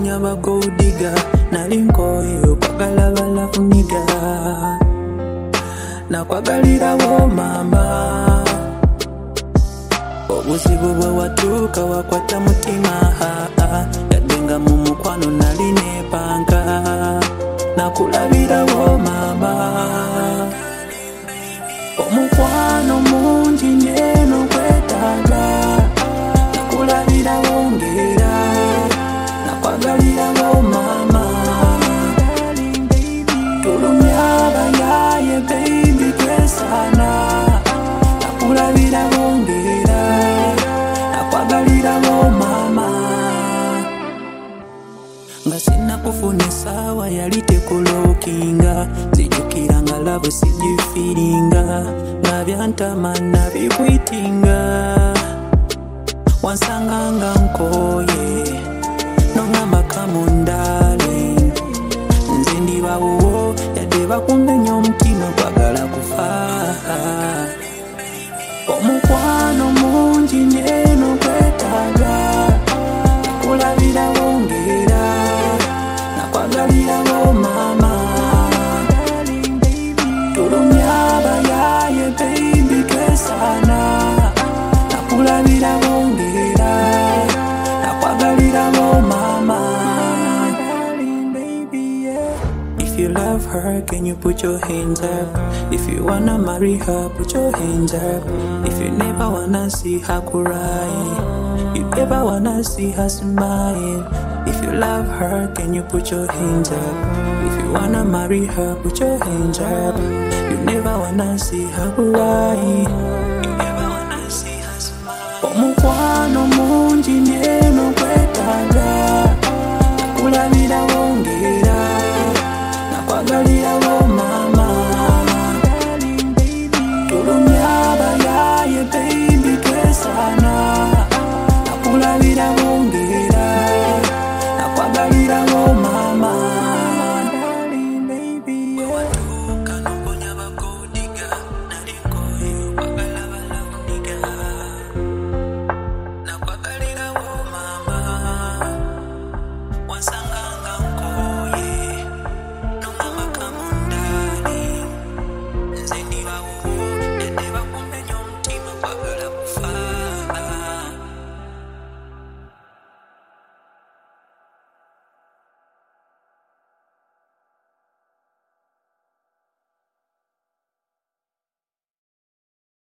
Nenya ba gold digger nali nkoyo kwagala balafu niga nakwagalirawo mama obuzibu bwe watuuka wakwata mutima yadde nga mu mukwano nali nepanga nakulabirawo mama omukwano mungi neno kwetaaga nakulabirawo ngera nakwagalirawo mama tulumya abayaye baby twesana nakulabirawo ngera nakwagalirawo mama nga sinakufuna essaawa yali tekulokinga zijukira nga love sigifiringa nga byantama nabikwitinga wansanga nga nkoye nongamba kamundale nze ndibawo yadde bakumenya omutima kwagala kufa omukwano mungi neno kwetaaga nakulabirawo ngera nakwagalirawo mama tulumya abayaye baby twesana nakulabirawo ngera nakwagalirawo mama. If you love her, can you put your hands up? If you wanna marry her, put your hands up. If you never wanna see her cry, you never wanna see her smile. If you love her, can you put your hands up? If you wanna marry her, put your hands up. You never wanna see her cry, you never wanna see her smile. Omukwano mungi neno kwetaaga nakulabirawo ngera nakwagalirawo